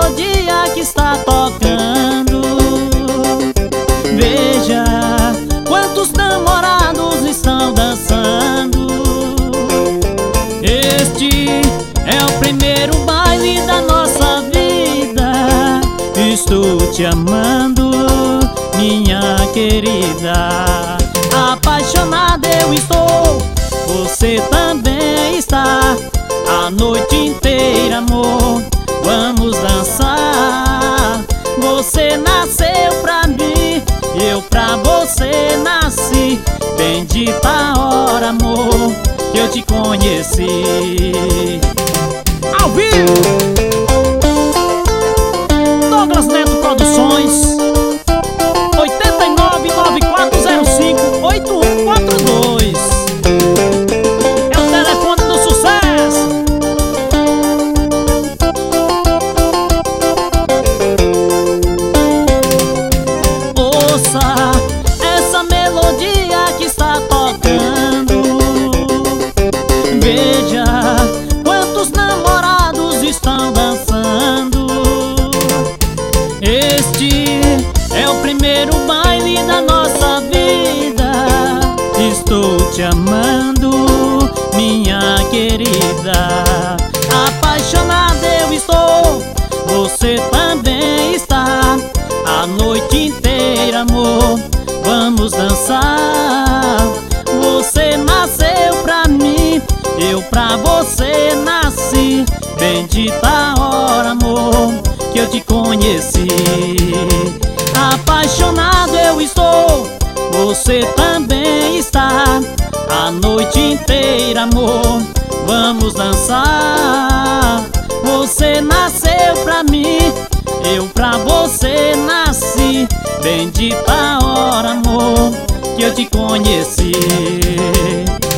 melodia que está tocando. Veja quantos namorados estão dançando. Este é o primeiro baile da nossa vida. Estou te amando, minha querida. Apaixonado eu estou, você também está. A noite inteira, amor, vamos dançar. Você nasceu pra mim, eu pra você nasci. Bendita a hora, amor, que eu te conheci. Ao vivo, Douglas Neto Produções, 89-9405-8142. É o telefone do sucesso. Ouça essa melodia que está tocando. Veja quantos namorados estão dançando. Este é o primeiro baile da nossa vida. Estou te amando, minha querida. Apaixonado eu estou, você também está. A noite inteira, amor, vamos dançar. Você nasceu pra mim, eu pra você nasci. Bendita a hora, amor, que eu te conheci. Apaixonado eu estou, você também está. A noite inteira, amor, vamos dançar. Você nasceu pra mim, eu pra você nasci. Bendita a hora, amor, que eu te conheci.